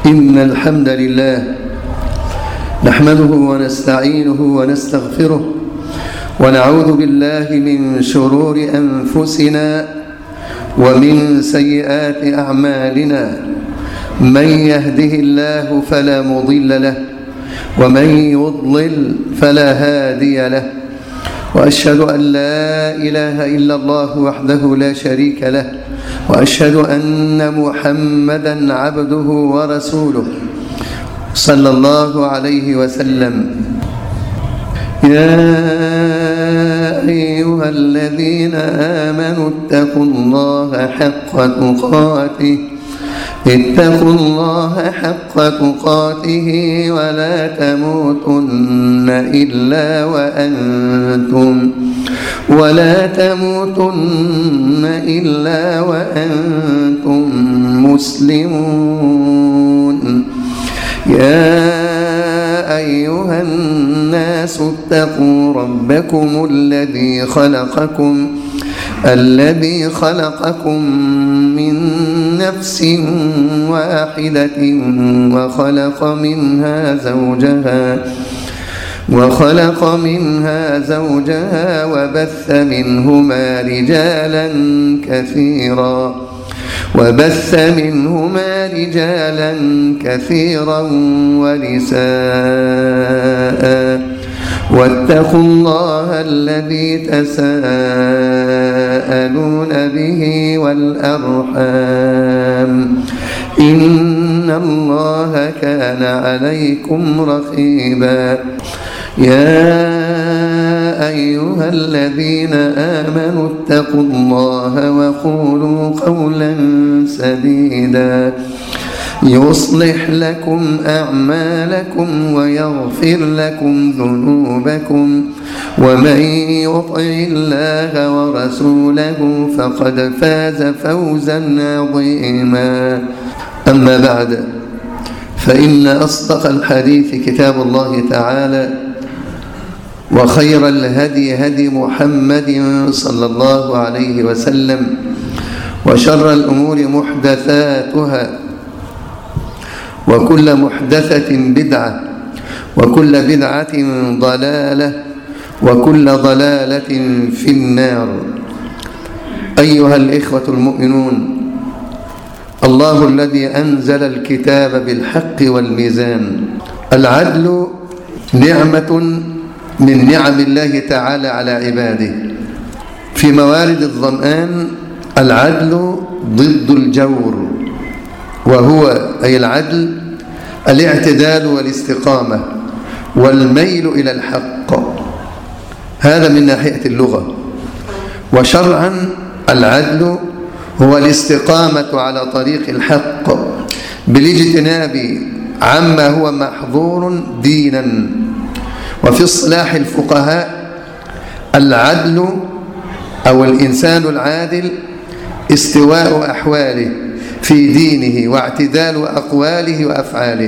إن الحمد لله نحمده ونستعينه ونستغفره ونعوذ بالله من شرور أنفسنا ومن سيئات أعمالنا. من يهده الله فلا مضل له ومن يضلل فلا هادي له، وأشهد أن لا إله إلا الله وحده لا شريك له، وأشهد أن محمدًا عبده ورسوله صلى الله عليه وسلم. يا أيها الذين آمنوا اتقوا الله حق تقاته ولا تموتن إلا وأنتم مسلمون. يا أيها الناس اتقوا ربكم الذي خلقكم من نفس واحدة وخلق منها زوجها وبث منهما رجالا كثيرا ونساء، واتقوا الله الذي تساءلون به والأرحام، إن الله كان عليكم رقيبا. يا أيها الذين آمنوا اتقوا الله وقولوا قولا سديدا يصلح لكم أعمالكم ويغفر لكم ذنوبكم، ومن يطع الله ورسوله فقد فاز فوزا عظيما. أما بعد، فإن أصدق الحديث كتاب الله تعالى، وخير الهدي هدي محمد صلى الله عليه وسلم، وشر الأمور محدثاتها، وكل محدثة بدعة، وكل بدعة ضلالة، وكل ضلالة في النار. أيها الإخوة المؤمنون، الله الذي أنزل الكتاب بالحق والميزان. العدل نعمة من نعم الله تعالى على عباده. في موارد الظمآن العدل ضد الجور، وهو أي العدل الاعتدال والاستقامة والميل إلى الحق. هذا من ناحية اللغة. وشرعا العدل هو الاستقامة على طريق الحق بالاجتناب عما هو محظور دينا. وفي اصطلاح الفقهاء العدل أو الإنسان العادل استواء أحواله في دينه واعتدال أقواله وأفعاله.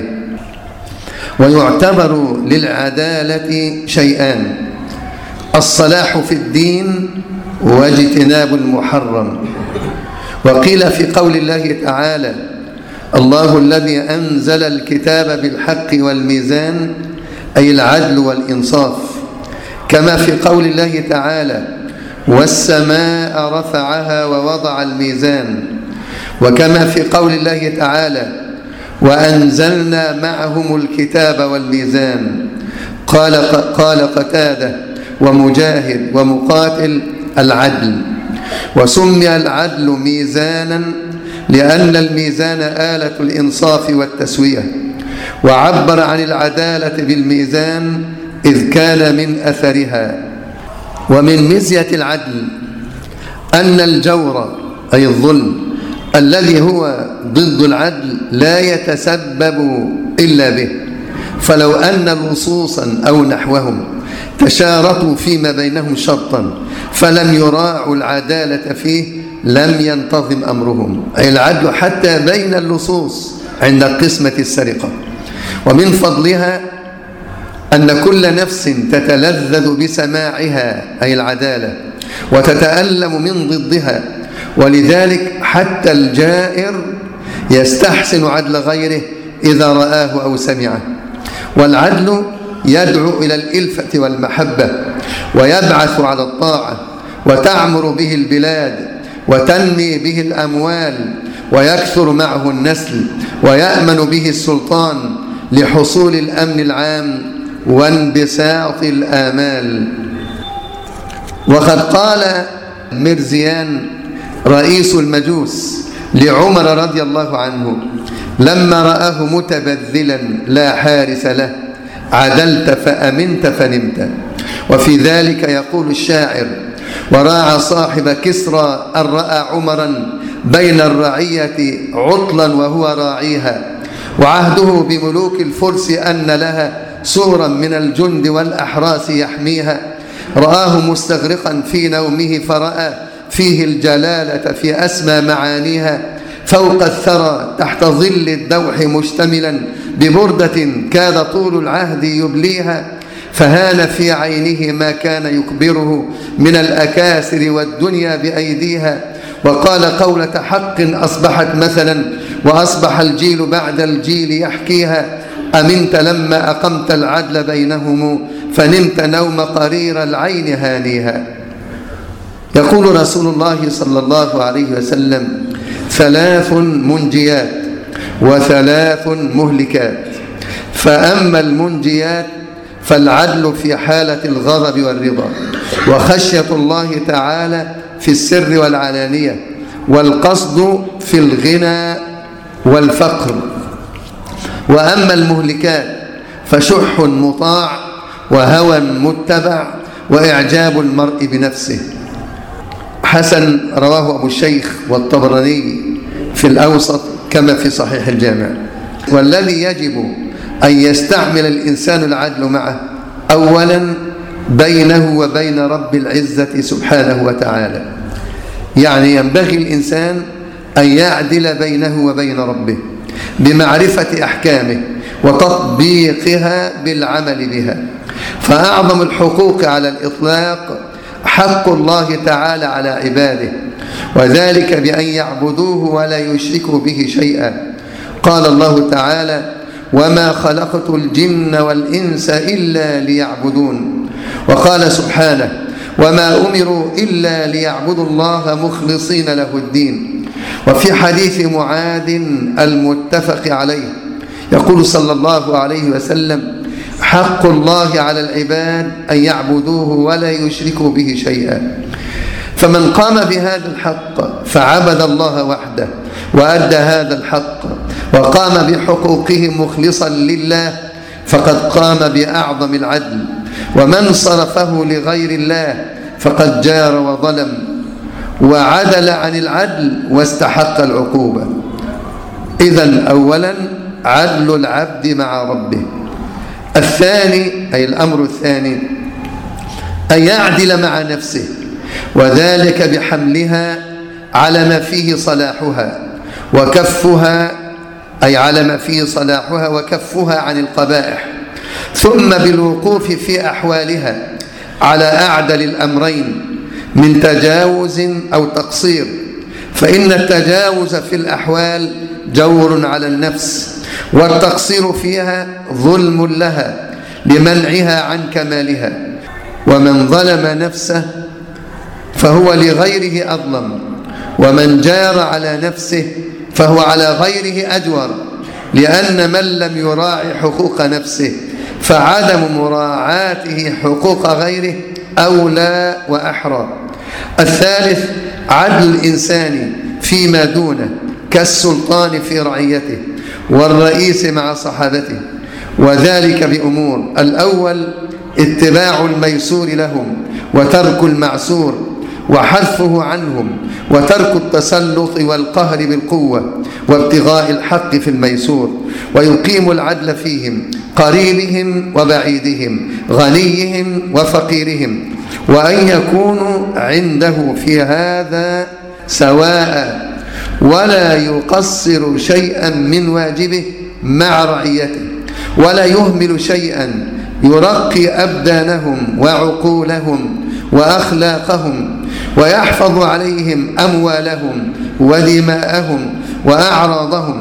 ويعتبر للعدالة شيئان: الصلاح في الدين واجتناب المحرم. وقيل في قول الله تعالى: الله الذي أنزل الكتاب بالحق والميزان، أي العدل والإنصاف. كما في قول الله تعالى: والسماء رفعها ووضع الميزان. وكما في قول الله تعالى: وأنزلنا معهم الكتاب والميزان. قال قتادة ومجاهد ومقاتل: العدل. وسمي العدل ميزانا لأن الميزان آلة الإنصاف والتسوية. وعبر عن العدالة بالميزان إذ كان من أثرها. ومن مزية العدل أن الجور أي الظلم الذي هو ضد العدل لا يتسبب إلا به. فلو أن لصوصا أو نحوهم تشارطوا فيما بينهم شرطا فلم يراعوا العدالة فيه لم ينتظم أمرهم، أي العدل حتى بين اللصوص عند قسمة السرقة. ومن فضلها أن كل نفس تتلذذ بسماعها أي العدالة وتتألم من ضدها، ولذلك حتى الجائر يستحسن عدل غيره إذا رآه أو سمعه. والعدل يدعو إلى الإلفة والمحبة، ويبعث على الطاعة، وتعمر به البلاد، وتنمي به الأموال، ويكثر معه النسل، ويأمن به السلطان لحصول الأمن العام وانبساط الآمال. وقد قال مرزيان رئيس المجوس لعمر رضي الله عنه لما رآه متبذلا لا حارس له: عدلت فأمنت فنمت. وفي ذلك يقول الشاعر: وراعى صاحب كسرى أن رأى عمرا بين الرعية عطلا وهو راعيها، وعهده بملوك الفرس أن لها سورا من الجند والأحراس يحميها. رآه مستغرقا في نومه فرأى فيه الجلالة في أسمى معانيها، فوق الثرى تحت ظل الدوح مشتملا ببردة كاد طول العهد يبليها، فهان في عينه ما كان يكبره من الأكاسر والدنيا بأيديها، وقال قولة حق أصبحت مثلا، وأصبح الجيل بعد الجيل يحكيها: أمنت لما أقمت العدل بينهم، فنمت نوم قرير العين هانيها. يقول رسول الله صلى الله عليه وسلم: 3 منجيات و3 مهلكات. فأما المنجيات فالعدل في حالة الغضب والرضا، وخشية الله تعالى في السر والعلانية، والقصد في الغنى والفقر. وأما المهلكات فشح مطاع، وهوى متبع، وإعجاب المرء بنفسه. حسن رواه أبو الشيخ والطبراني في الأوسط كما في صحيح الجامع. والذي يجب أن يستعمل الإنسان العدل معه: أولا بينه وبين رب العزة سبحانه وتعالى، يعني ينبغي الإنسان أن يعدل بينه وبين ربه بمعرفة أحكامه وتطبيقها بالعمل بها. فأعظم الحقوق على الإطلاق حق الله تعالى على عباده، وذلك بأن يعبدوه ولا يشركوا به شيئا. قال الله تعالى: وما خلقت الجن والإنس إلا ليعبدون. وقال سبحانه: وما أمروا إلا ليعبدوا الله مخلصين له الدين. وفي حديث معاذ المتفق عليه يقول صلى الله عليه وسلم: حق الله على العباد أن يعبدوه ولا يشركوا به شيئا. فمن قام بهذا الحق فعبد الله وحده وأدى هذا الحق وقام بحقوقه مخلصا لله فقد قام بأعظم العدل. ومن صرفه لغير الله فقد جار وظلم وعدل عن العدل واستحق العقوبة. إذن أولا عدل العبد مع ربه. الثاني أي الأمر الثاني أن يعدل مع نفسه، وذلك بحملها على ما فيه صلاحها وكفها، أي على ما فيه صلاحها وكفها عن القبائح، ثم بالوقوف في أحوالها على أعدل الأمرين من تجاوز أو تقصير، فإن التجاوز في الأحوال جور على النفس، والتقصير فيها ظلم لها لمنعها عن كمالها. ومن ظلم نفسه فهو لغيره أظلم، ومن جار على نفسه فهو على غيره أجور، لأن من لم يراعي حقوق نفسه فعدم مراعاته حقوق غيره أولى وأحرى. الثالث عدل الإنسان فيما دونه كالسلطان في رعيته والرئيس مع صحابته، وذلك بأمور: الأول اتباع الميسور لهم وترك المعسور وحذفه عنهم، وترك التسلط والقهر بالقوة وابتغاء الحق في الميسور، ويقيم العدل فيهم قريبهم وبعيدهم غنيهم وفقيرهم، وأن يكونوا عنده في هذا سواء، ولا يقصر شيئا من واجبه مع رعيته، ولا يهمل شيئا يرقي أبدانهم وعقولهم وأخلاقهم، ويحفظ عليهم أموالهم ودماءهم وأعراضهم،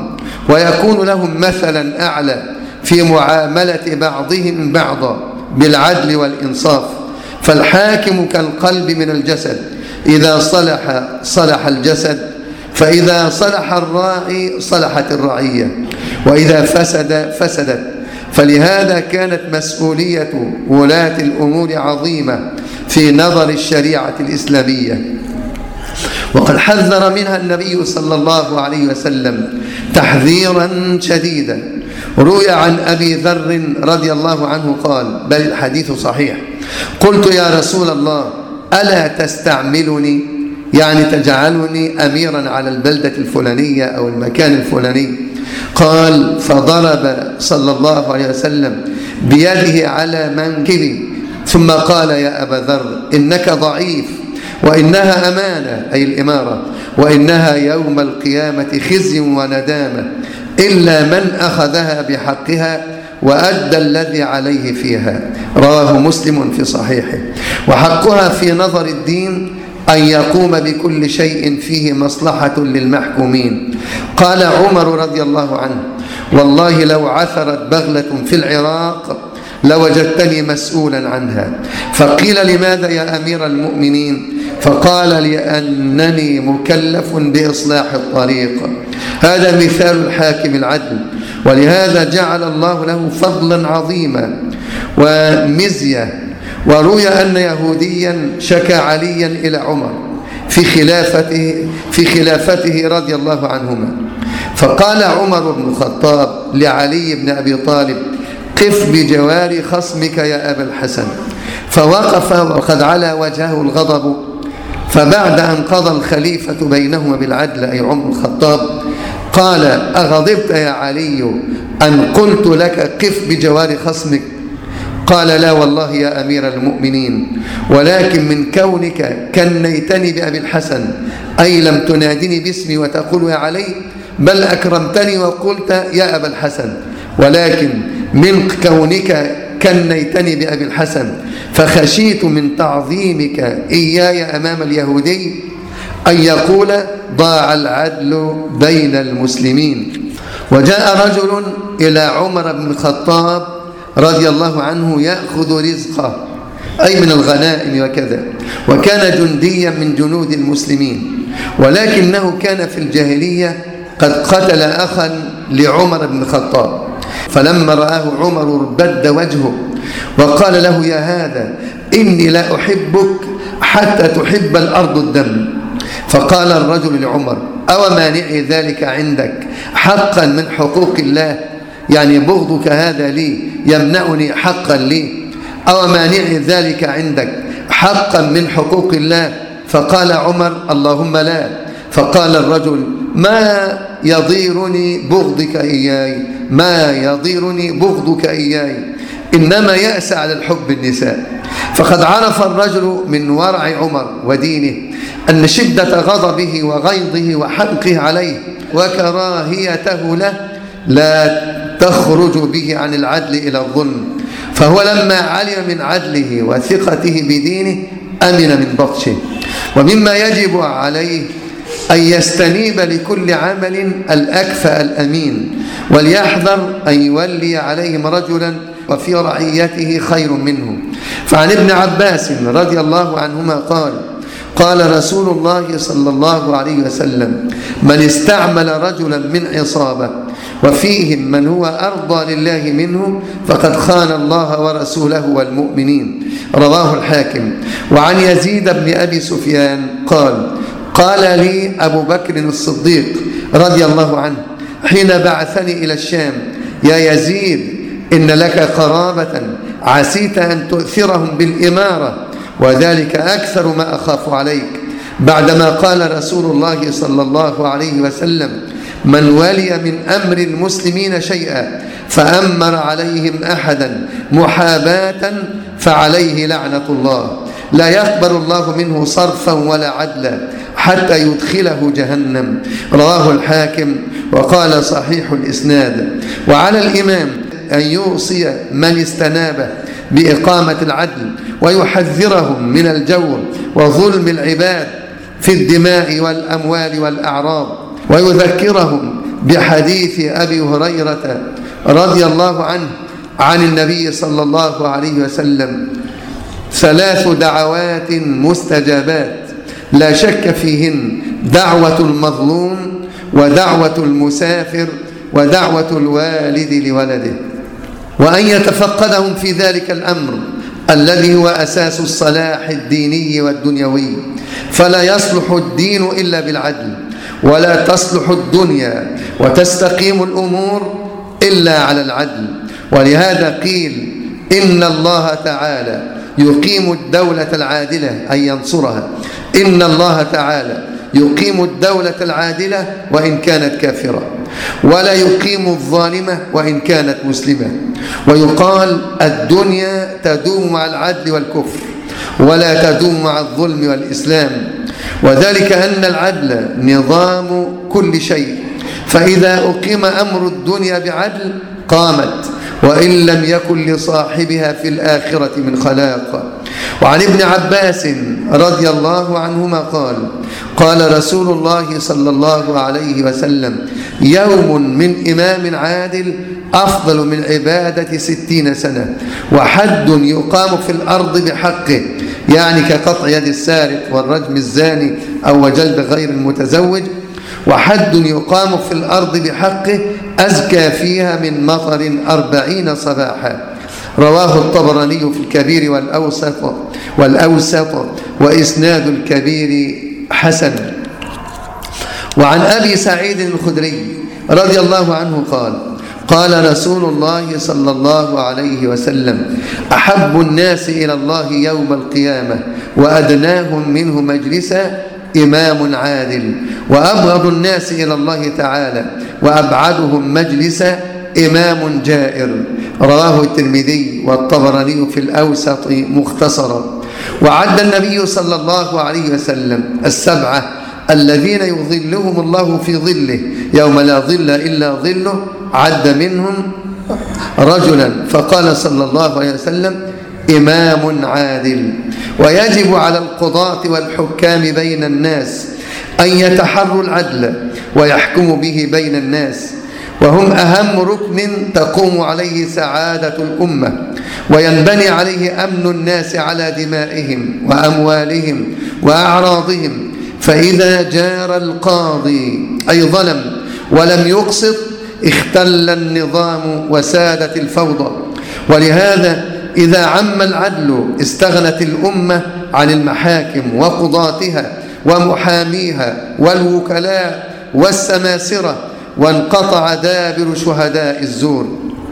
ويكون لهم مثلا أعلى في معاملة بعضهم بعضا بالعدل والإنصاف. فالحاكم كالقلب من الجسد، إذا صلح صلح الجسد، فإذا صلح الراعي صلحت الرعية، وإذا فسد فسدت. فلهذا كانت مسؤولية ولاة الأمور عظيمة في نظر الشريعة الإسلامية، وقد حذر منها النبي صلى الله عليه وسلم تحذيرا شديدا. روي عن أبي ذر رضي الله عنه قال، بل الحديث صحيح: قلت يا رسول الله ألا تستعملني، يعني تجعلني أميرا على البلدة الفلانية أو المكان الفلاني؟ قال: فضرب صلى الله عليه وسلم بيده على منكبي ثم قال: يا أبا ذر إنك ضعيف، وإنها أمانة، أي الإمارة، وإنها يوم القيامة خزي وندامة إلا من أخذها بحقها وأدى الذي عليه فيها. رواه مسلم في صحيحه. وحقها في نظر الدين أن يقوم بكل شيء فيه مصلحة للمحكومين. قال عمر رضي الله عنه: والله لو عثرت بغلة في العراق لوجدتني مسؤولا عنها. فقيل: لماذا يا أمير المؤمنين؟ فقال: لأنني مكلف بإصلاح الطريق. هذا مثال الحاكم العدل، ولهذا جعل الله له فضلا عظيما ومزية. وروي أن يهوديا شكى عليا إلى عمر في خلافته رضي الله عنهما، فقال عمر بن الخطاب لعلي بن أبي طالب: قف بجوار خصمك يا أبا الحسن. فوقف وقد علا وجهه الغضب. فبعد أن قضى الخليفة بينهما بالعدل، أي عمر الخطاب، قال: أغضبت يا علي أن قلت لك قف بجوار خصمك؟ قال: لا والله يا أمير المؤمنين، ولكن من كونك كنيتني بأبي الحسن، أي لم تنادني باسمي وتقول يا علي، بل أكرمتني وقلت يا أبا الحسن، ولكن من كونك كنيتني بأبي الحسن فخشيت من تعظيمك إياي أمام اليهودي أن يقول ضاع العدل بين المسلمين. وجاء رجل إلى عمر بن الخطاب رضي الله عنه يأخذ رزقه، أي من الغنائم وكذا، وكان جنديا من جنود المسلمين، ولكنه كان في الجاهلية قد قتل أخا لعمر بن الخطاب. فلما رآه عمر ارتد وجهه وقال له: يا هذا إني لا أحبك حتى تحب الأرض الدم. فقال الرجل لعمر: أو مانع ذلك عندك حقا من حقوق الله؟ يعني بغضك هذا لي يمنعني حقا لي؟ أو مانع ذلك عندك حقا من حقوق الله؟ فقال عمر: اللهم لا. فقال الرجل: ما يضيرني بغضك إياي، ما يضيرني بغضك إياي، إنما يأس على الحب النساء. فقد عرف الرجل من ورع عمر ودينه أن شدة غضبه وغيظه وحقه عليه وكراهيته له لا تخرج به عن العدل إلى الظلم. فهو لما علم من عدله وثقته بدينه أمن من بطشه. ومما يجب عليه أن يستنيب لكل عمل الأكفأ الأمين، وليحذر أن يولي عليهم رجلا وفي رعيته خير منه. فعن ابن عباس رضي الله عنهما قال: قال رسول الله صلى الله عليه وسلم: من استعمل رجلا من عصابة وفيهم من هو أرضى لله منه فقد خان الله ورسوله والمؤمنين. رواه الحاكم. وعن يزيد بن أبي سفيان قال: قال لي أبو بكر الصديق رضي الله عنه حين بعثني إلى الشام: يا يزيد، إن لك قرابة عسيت أن تؤثرهم بالإمارة، وذلك أكثر ما أخاف عليك. بعدما قال رسول الله صلى الله عليه وسلم: من ولي من أمر المسلمين شيئا فأمر عليهم أحدا محاباة فعليه لعنة الله، لا يقبل الله منه صرفا ولا عدلا حتى يدخله جهنم. رواه الحاكم وقال صحيح الإسناد. وعلى الإمام أن يوصي من استناب بإقامة العدل ويحذرهم من الجور وظلم العباد في الدماء والأموال والأعراض، ويذكرهم بحديث أبي هريرة رضي الله عنه عن النبي صلى الله عليه وسلم: 3 دعوات مستجابات لا شك فيهن: دعوة المظلوم، ودعوة المسافر، ودعوة الوالد لولده. وأن يتفقدهم في ذلك الأمر الذي هو أساس الصلاح الديني والدنيوي، فلا يصلح الدين إلا بالعدل، ولا تصلح الدنيا وتستقيم الأمور إلا على العدل. ولهذا قيل إن الله تعالى يقيم الدولة العادلة أي ينصرها. إن الله تعالى يقيم الدولة العادلة وإن كانت كافرة، ولا يقيم الظالمة وإن كانت مسلمة. ويقال: الدنيا تدوم مع العدل والكفر، ولا تدوم مع الظلم والإسلام. وذلك أن العدل نظام كل شيء، فإذا أقيم أمر الدنيا بعدل قامت، وإن لم يكن لصاحبها في الآخرة من خلاق. وعن ابن عباس رضي الله عنهما قال: قال رسول الله صلى الله عليه وسلم: يوم من إمام عادل أفضل من عبادة 60 سنة، وحد يقام في الأرض بحقه، يعني كقطع يد السارق والرجم الزاني أو وجلد غير المتزوج، وحد يقام في الأرض بحقه أزكى فيها من مطر 40 صباحا. رواه الطبراني في الكبير والأوسط وإسناد الكبير حسن. وعن أبي سعيد الخدري رضي الله عنه قال: قال رسول الله صلى الله عليه وسلم: أحب الناس إلى الله يوم القيامة وأدناهم منه مجلسا إمام عادل، وأبغض الناس إلى الله تعالى وأبعدهم مجلسا إمام جائر. رواه الترمذي والطبراني في الأوسط مختصرا. وعد النبي صلى الله عليه وسلم 7 الذين يظلهم الله في ظله يوم لا ظل إلا ظله، عد منهم رجلا فقال صلى الله عليه وسلم: إمام عادل. ويجب على القضاة والحكام بين الناس أن يتحروا العدل ويحكموا به بين الناس، وهم أهم ركن تقوم عليه سعادة الأمة، وينبني عليه أمن الناس على دمائهم وأموالهم وأعراضهم. فإذا جار القاضي أي ظلم ولم يقسط اختل النظام وسادت الفوضى. ولهذا إذا عم العدل استغنت الأمة عن المحاكم وقضاتها ومحاميها والوكلاء والسماسرة، وانقطع دابر شهداء الزور.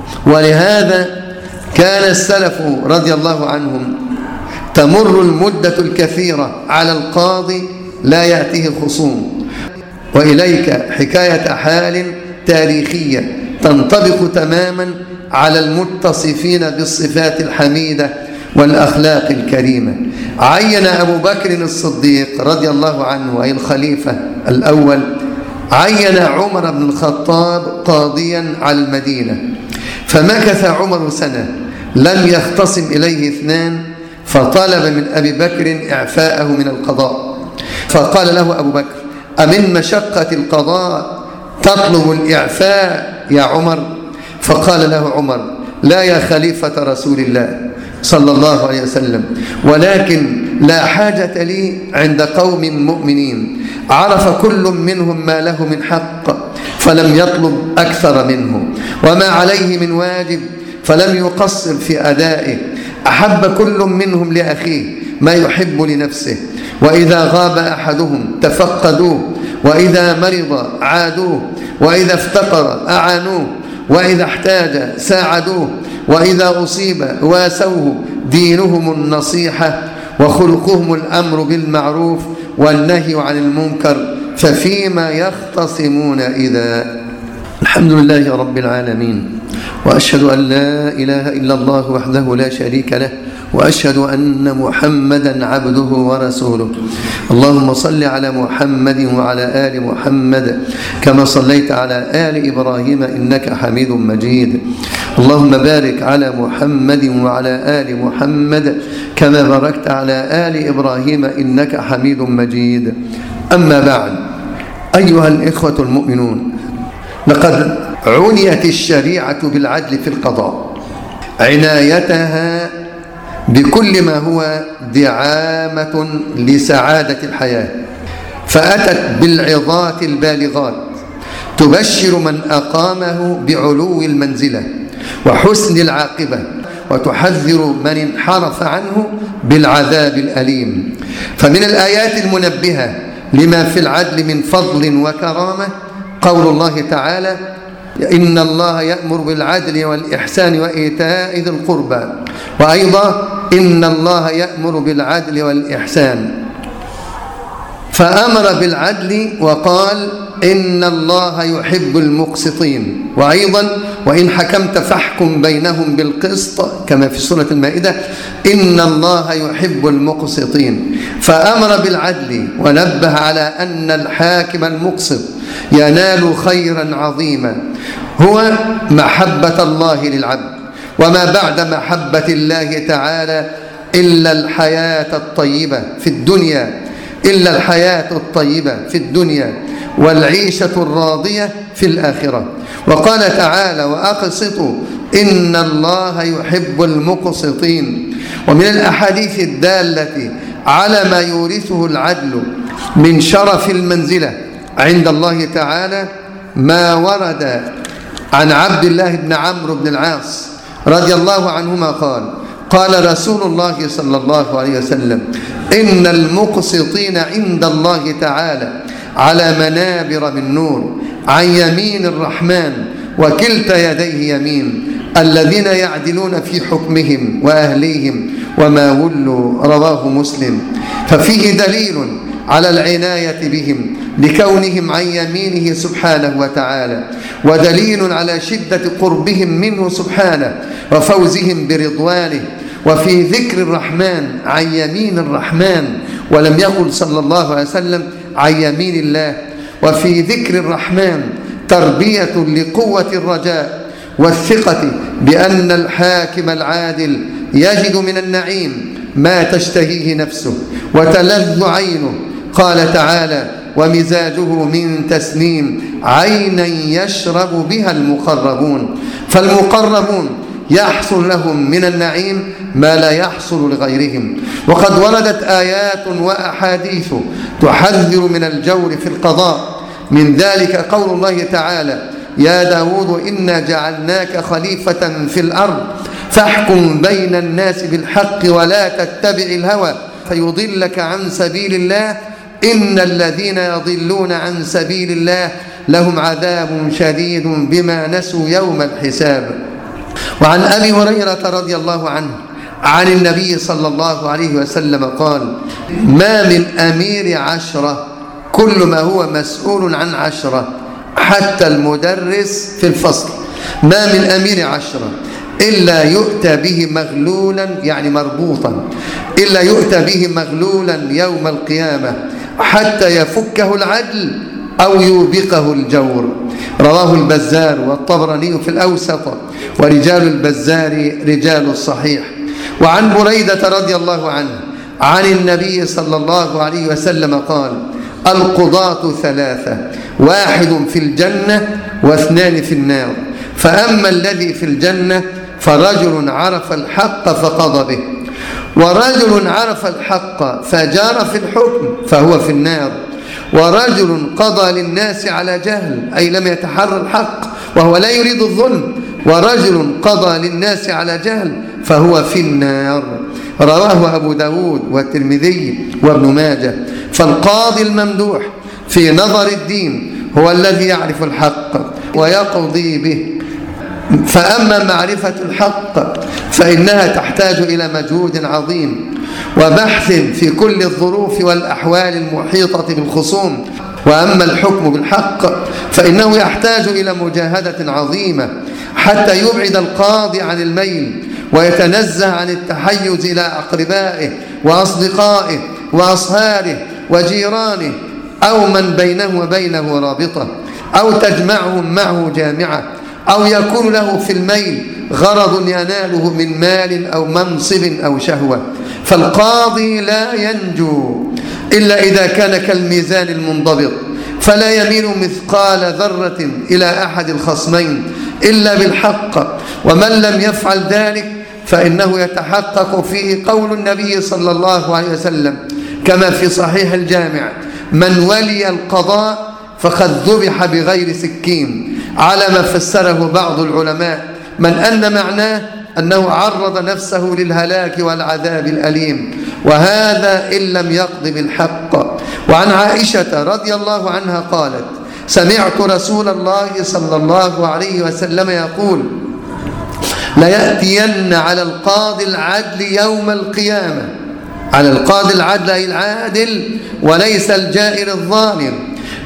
ولهذا كان السلف رضي الله عنهم تمر المدة الكثيرة على القاضي لا يأتيه خصوم. وإليك حكاية حال تاريخية تنطبق تماما على المتصفين بالصفات الحميدة والأخلاق الكريمة. عين أبو بكر الصديق رضي الله عنه أي الخليفة الأول، عين عمر بن الخطاب قاضيا على المدينة، فمكث عمر سنة لم يختصم إليه 2، فطلب من أبي بكر إعفاءه من القضاء. فقال له أبو بكر: أمن مشقة القضاء تطلب الإعفاء يا عمر؟ فقال له عمر: لا يا خليفة رسول الله صلى الله عليه وسلم، ولكن لا حاجة لي عند قوم مؤمنين عرف كل منهم ما له من حق فلم يطلب أكثر منه، وما عليه من واجب فلم يقصر في أدائه. أحب كل منهم لأخيه ما يحب لنفسه، وإذا غاب أحدهم تفقدوه، وإذا مرض عادوه، وإذا افتقر أعانوه، وإذا احتاج ساعدوه، وإذا أصيب واسوه. دينهم النصيحة وخلقهم الأمر بالمعروف والنهي عن المنكر، ففيما يختصمون إذا. الحمد لله رب العالمين، وأشهد أن لا إله إلا الله وحده لا شريك له، وأشهد أن محمدا عبده ورسوله. اللهم صل على محمد وعلى آل محمد كما صليت على آل إبراهيم إنك حميد مجيد. اللهم بارك على محمد وعلى آل محمد كما باركت على آل إبراهيم إنك حميد مجيد. أما بعد، أيها الإخوة المؤمنون، لقد عنيت الشريعة بالعدل في القضاء عنايتها بكل ما هو دعامة لسعادة الحياة، فأتت بالعظات البالغات تبشر من أقامه بعلو المنزلة وحسن العاقبة، وتحذر من انحرف عنه بالعذاب الأليم. فمن الآيات المنبهة لما في العدل من فضل وكرامة قول الله تعالى: إن الله يأمر بالعدل والإحسان وإيتاء ذي القربى، وأيضا إن الله يأمر بالعدل والإحسان، فأمر بالعدل وقال إن الله يحب المقسطين، وأيضا وإن حكمت فاحكم بينهم بالقسط كما في سورة المائدة إن الله يحب المقسطين، فأمر بالعدل ونبه على أن الحاكم المقسط ينال خيرا عظيما هو محبة الله للعبد، وما بعد محبة الله تعالى إلا الحياة الطيبة في الدنيا، إلا الحياة الطيبة في الدنيا والعيشة الراضية في الآخرة. وقال تعالى: وأقسطوا إن الله يحب المقسطين. ومن الأحاديث الدالة على ما يورثه العدل من شرف المنزلة عند الله تعالى ما ورد عن عبد الله بن عمرو بن العاص رضي الله عنهما قال رسول الله صلى الله عليه وسلم: إن المقسطين عند الله تعالى على منابر من نور عن يمين الرحمن وكلتا يديه يمين، الذين يعدلون في حكمهم وأهليهم وما ولوا. رواه مسلم. ففيه دليل على العناية بهم لكونهم عن يمينه سبحانه وتعالى، ودليل على شدة قربهم منه سبحانه وفوزهم برضوانه. وفي ذكر الرحمن عن يمين الرحمن، ولم يقل صلى الله عليه وسلم عن يمين الله. وفي ذكر الرحمن تربية لقوة الرجاء والثقة بأن الحاكم العادل يجد من النعيم ما تشتهيه نفسه وتلذ عينه. قال تعالى: ومزاجه من تسنيم عينا يشرب بها المقربون. فالمقربون يحصل لهم من النعيم ما لا يحصل لغيرهم. وقد وردت آيات وأحاديث تحذر من الجور في القضاء، من ذلك قول الله تعالى: يا داود إنا جعلناك خليفة في الأرض فاحكم بين الناس بالحق ولا تتبع الهوى فيضلك عن سبيل الله إن الذين يضلون عن سبيل الله لهم عذاب شديد بما نسوا يوم الحساب. وعن أبي هريرة رضي الله عنه عن النبي صلى الله عليه وسلم قال: ما من أمير 10 كل ما هو مسؤول عن 10 حتى المدرس في الفصل، ما من أمير 10 إلا يؤتى به مغلولا، يعني مربوطا، إلا يؤتى به مغلولا يوم القيامة حتى يفكه العدل أو يوبقه الجور. رواه البزار والطبراني في الأوسط، ورجال البزار رجال الصحيح. وعن بريدة رضي الله عنه عن النبي صلى الله عليه وسلم قال: القضاة 3، 1 في الجنة و2 في النار، فأما الذي في الجنة فرجل عرف الحق فقضى به، ورجل عرف الحق فجار في الحكم فهو في النار، ورجل قضى للناس على جهل أي لم يتحرى الحق وهو لا يريد الظلم، ورجل قضى للناس على جهل فهو في النار. رواه أبو داود والترمذي وابن ماجه. فالقاضي الممدوح في نظر الدين هو الذي يعرف الحق ويقضي به. فأما معرفة الحق فإنها تحتاج إلى مجهود عظيم وبحث في كل الظروف والأحوال المحيطة بالخصوم. وأما الحكم بالحق فإنه يحتاج إلى مجاهدة عظيمة حتى يبعد القاضي عن الميل ويتنزه عن التحيز إلى أقربائه وأصدقائه وأصهاره وجيرانه أو من بينه وبينه رابطة أو تجمعهم معه جامعة أو يكون له في الميل غرض يناله من مال أو منصب أو شهوة. فالقاضي لا ينجو إلا إذا كان كالميزان المنضبط، فلا يميل مثقال ذرة إلى أحد الخصمين إلا بالحق، ومن لم يفعل ذلك فإنه يتحقق فيه قول النبي صلى الله عليه وسلم كما في صحيح الجامع: من ولي القضاء فقد ذبح بغير سكين، على ما فسره بعض العلماء من أن معناه أنه عرض نفسه للهلاك والعذاب الأليم، وهذا إن لم يقض بالحق. وعن عائشة رضي الله عنها قالت: سمعت رسول الله صلى الله عليه وسلم يقول: ليأتين على القاضي العدل يوم القيامة، على القاضي العدل أي العادل وليس الجائر الظالم،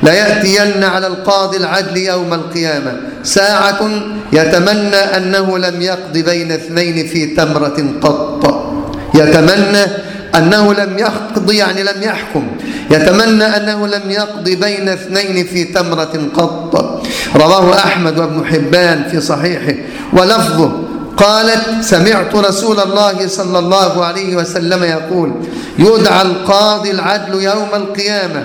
ليأتين على القاضي العدل يوم القيامة ساعة يتمنى أنه لم يقض بين اثنين في تمرة قط. يتمنى أنه لم يقض يعني لم يحكم، يتمنى أنه لم يقض بين اثنين في تمرة قط. رواه أحمد وابن حبان في صحيحه، ولفظه قالت: سمعت رسول الله صلى الله عليه وسلم يقول: يدعى القاضي العدل يوم القيامة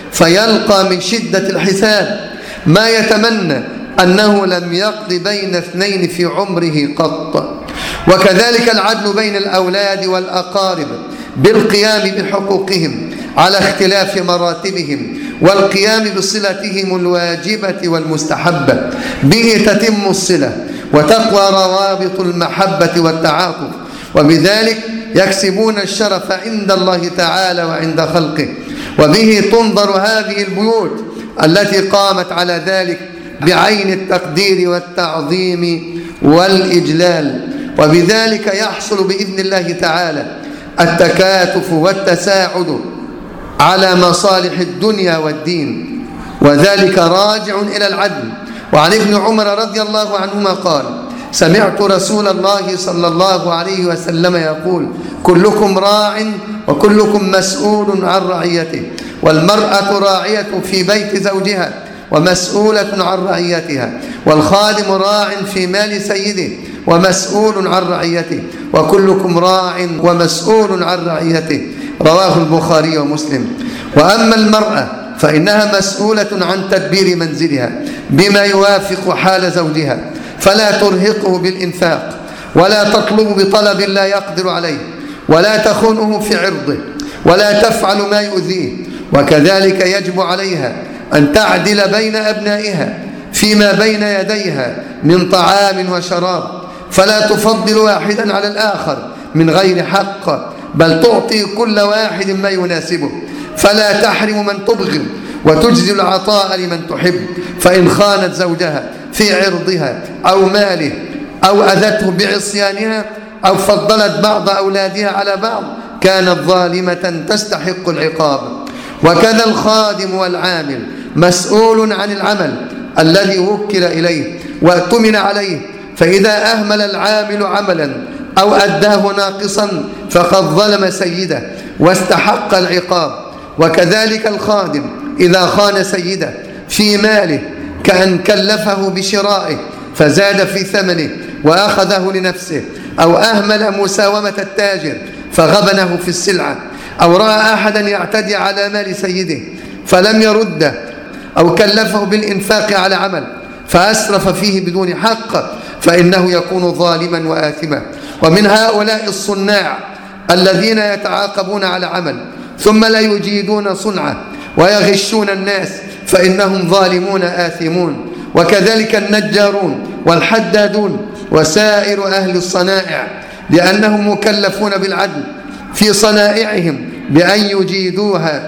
فيلقى من شدة الحساب ما يتمنى أنه لم يقض بين اثنين في عمره قط. وكذلك العدل بين الأولاد والأقارب بالقيام بحقوقهم على اختلاف مراتبهم، والقيام بصلتهم الواجبة والمستحبة، به تتم الصلة وتقوى روابط المحبة والتعاطف، وبذلك يكسبون الشرف عند الله تعالى وعند خلقه، وبه تنظر هذه البيوت التي قامت على ذلك بعين التقدير والتعظيم والإجلال، وبذلك يحصل بإذن الله تعالى التكاتف والتساعد على مصالح الدنيا والدين، وذلك راجع إلى العدل. وعن ابن عمر رضي الله عنهما قال: سمعت رسول الله صلى الله عليه وسلم يقول: كلكم راع وكلكم مسؤول عن رعيته، والمرأة راعية في بيت زوجها ومسؤولة عن رعيتها، والخادم راع في مال سيده ومسؤول عن رعيته، وكلكم راع ومسؤول عن رعيته. رواه البخاري ومسلم. وأما المرأة فإنها مسؤولة عن تدبير منزلها بما يوافق حال زوجها، فلا ترهقه بالإنفاق، ولا تطلب بطلب لا يقدر عليه، ولا تخونه في عرضه، ولا تفعل ما يؤذيه. وكذلك يجب عليها أن تعدل بين أبنائها فيما بين يديها من طعام وشراب، فلا تفضل واحدا على الآخر من غير حق، بل تعطي كل واحد ما يناسبه، فلا تحرم من تبغض، وتجزي العطاء لمن تحب. فإن خانت زوجها في عرضها أو ماله، أو أذته بعصيانها، أو فضلت بعض أولادها على بعض، كانت ظالمة تستحق العقاب. وكذا الخادم والعامل مسؤول عن العمل الذي وكل إليه وأتمن عليه، فإذا أهمل العامل عملا أو أداه ناقصا فقد ظلم سيده واستحق العقاب. وكذلك الخادم إذا خان سيده في ماله، كأن كلفه بشرائه فزاد في ثمنه وأخذه لنفسه، أو أهمل مساومة التاجر فغبنه في السلعة، أو رأى أحدا يعتدي على مال سيده فلم يرده، أو كلفه بالإنفاق على عمل فأسرف فيه بدون حق، فإنه يكون ظالما وآثما. ومن هؤلاء الصناع الذين يتعاقبون على عمل ثم لا يجيدون صنعه ويغشون الناس، فإنهم ظالمون آثمون. وكذلك النجارون والحدادون وسائر أهل الصنائع، لأنهم مكلفون بالعدل في صنائعهم بأن يجيدوها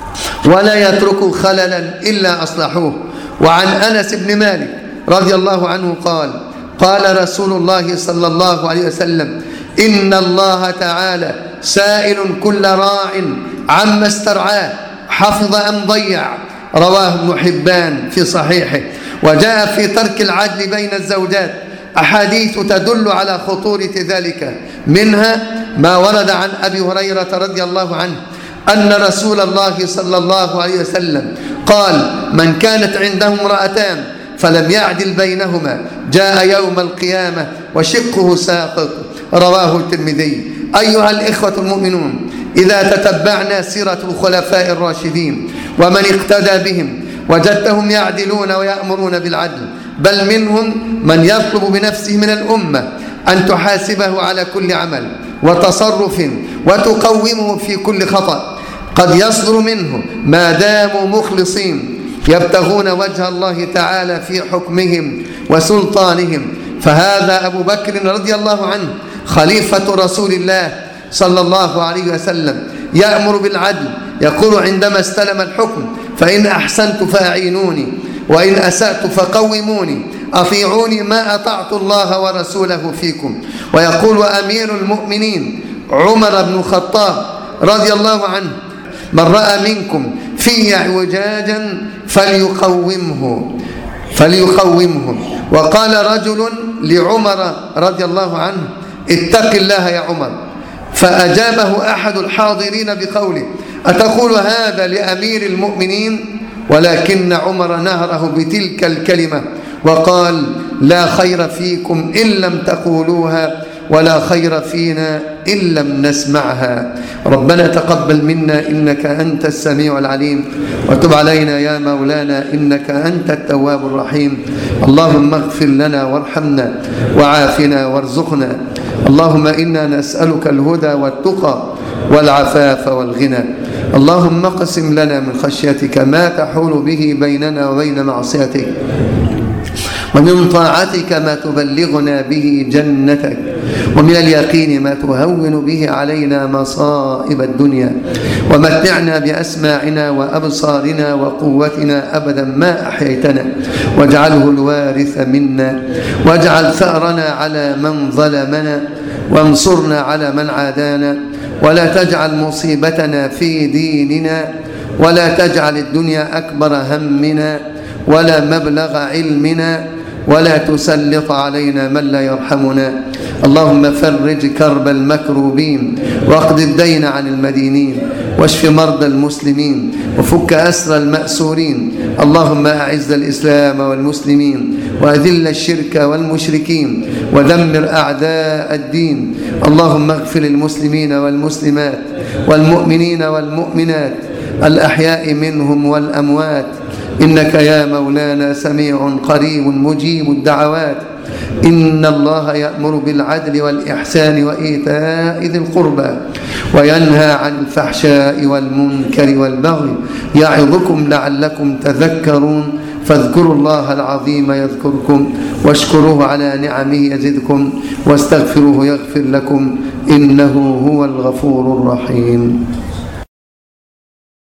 ولا يتركوا خللا إلا أصلحوه. وعن أنس بن مالك رضي الله عنه قال: قال رسول الله صلى الله عليه وسلم: إن الله تعالى سائل كل راع عما استرعاه حفظ أم ضيع. رواه ابن حبان في صحيحه. وجاء في ترك العدل بين الزوجات أحاديث تدل على خطورة ذلك، منها ما ورد عن أبي هريرة رضي الله عنه أن رسول الله صلى الله عليه وسلم قال: من كانت عنده امرأتان فلم يعدل بينهما جاء يوم القيامة وشقه ساقط. رواه الترمذي. أيها الإخوة المؤمنون، إذا تتبعنا سيرة الخلفاء الراشدين ومن اقتدى بهم وجدتهم يعدلون ويأمرون بالعدل، بل منهم من يطلب بنفسه من الأمة أن تحاسبه على كل عمل وتصرف وتقومه في كل خطأ قد يصدر منه ما داموا مخلصين يبتغون وجه الله تعالى في حكمهم وسلطانهم. فهذا أبو بكر رضي الله عنه خليفة رسول الله صلى الله عليه وسلم يأمر بالعدل، يقول عندما استلم الحكم: فإن أحسنت فأعينوني وإن أسأت فقوموني، أطيعوني ما أطعت الله ورسوله فيكم. ويقول أمير المؤمنين عمر بن الخطاب رضي الله عنه: من رأى منكم في اعوجاجا فليقومه. وقال رجل لعمر رضي الله عنه: اتق الله يا عمر. فأجابه أحد الحاضرين بقوله: أتقول هذا لأمير المؤمنين؟ ولكن عمر نهره بتلك الكلمة وقال: لا خير فيكم إن لم تقولوها، ولا خير فينا إن لم نسمعها. ربنا تقبل منا إنك أنت السميع العليم، وتب علينا يا مولانا إنك أنت التواب الرحيم. اللهم اغفر لنا وارحمنا وعافنا وارزقنا. اللهم إنا نسألك الهدى والتقى والعفاف والغنى. اللهم اقسم لنا من خشيتك ما تحول به بيننا وبين معصيتك، ومن طاعتك ما تبلغنا به جنتك، ومن اليقين ما تهون به علينا مصائب الدنيا، ومتعنا بأسماعنا وأبصارنا وقوتنا أبدا ما أحييتنا، واجعله الوارث منا، واجعل ثأرنا على من ظلمنا، وانصرنا على من عادانا، ولا تجعل مصيبتنا في ديننا، ولا تجعل الدنيا أكبر همنا ولا مبلغ علمنا، ولا تسلط علينا من لا يرحمنا. اللهم فرج كرب المكروبين، واقض الدين عن المدينين، واشف مرضى المسلمين، وفك أسر المأسورين. اللهم أعز الإسلام والمسلمين، وأذل الشرك والمشركين، ودمر أعداء الدين. اللهم اغفر للمسلمين والمسلمات والمؤمنين والمؤمنات الأحياء منهم والأموات، إنك يا مولانا سميع قريب مجيب الدعوات. إن الله يأمر بالعدل والإحسان وإيتاء ذي القربى، وينهى عن الفحشاء والمنكر والبغي، يعظكم لعلكم تذكرون. فاذكروا الله العظيم يذكركم، واشكروه على نعمه يزدكم، واستغفروه يغفر لكم، إنه هو الغفور الرحيم.